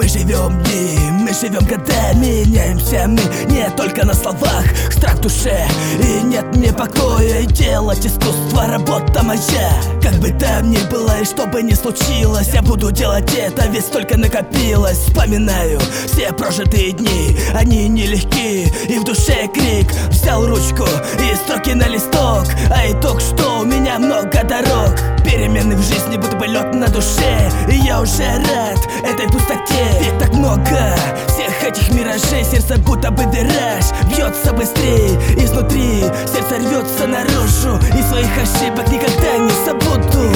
Мы живем дни, мы живем годами, меняемся мы не только на словах. Страх в душе, и нет мне покоя. И делать искусство — работа моя. Как бы там ни было и что бы ни случилось, я буду делать это, ведь столько накопилось. Вспоминаю все прожитые дни, они нелегкие, и в душе крик. Взял ручку и строки на листок, а итог, что у меня много дорог. Перемены в жизни, будто бы лед на душе, и я уже рад этой пустоте. Ведь так много всех этих миражей, сердце будто бы вираж бьется быстрее изнутри, сердце рвется наружу, и своих ошибок никогда не забуду.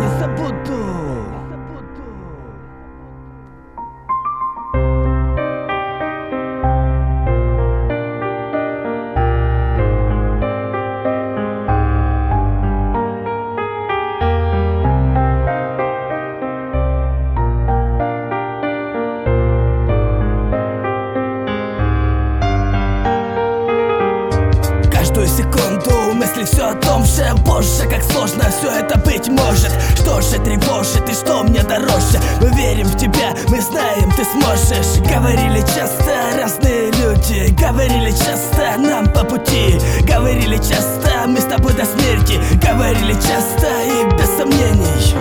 Каждую секунду мысли все о том же. Боже, как сложно все это быть может. Что же тревожит и что мне дороже? Мы верим в тебя, мы знаем, ты сможешь. Говорили часто разные люди, говорили часто нам по пути, говорили часто мы с тобой до смерти, говорили часто и без сомнений.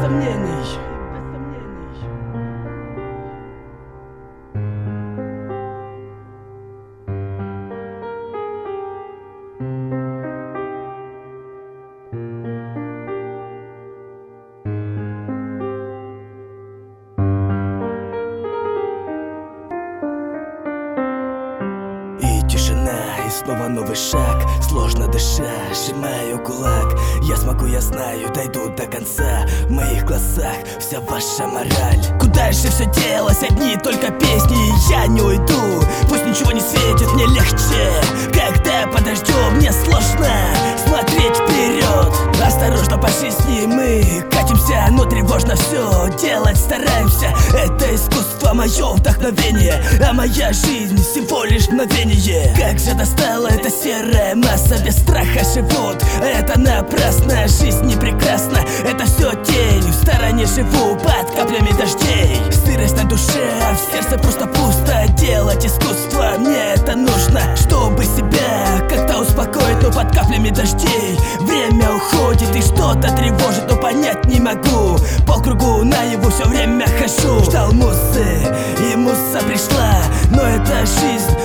И снова новый шаг, сложно дыша, сжимаю кулак. Я смогу, я знаю, дойду до конца. В моих глазах вся ваша мораль. Куда же все делось? Одни только песни, я не уйду. Пусть ничего не светит, мне легче. Когда подожду, мне сложно смотреть вперед. Осторожно по жизни мы катимся, но тревожно все делать стараемся. Это искусство, мое вдохновение, а моя жизнь всего лишь мгновение. Как же достала эта серая масса, без страха живут, это напрасно. Жизнь не прекрасна, это все тень. В стороне живу под каплями дождей. Сырость на душе, а в сердце просто пусто. Делать искусство, мне это нужно, чтобы себя как-то успокоить. Но под каплями дождей время уходит, и что-то тревожит, но понять не могу. По кругу наяву все время хожу. Ждал музы, и муза пришла, но это жизнь,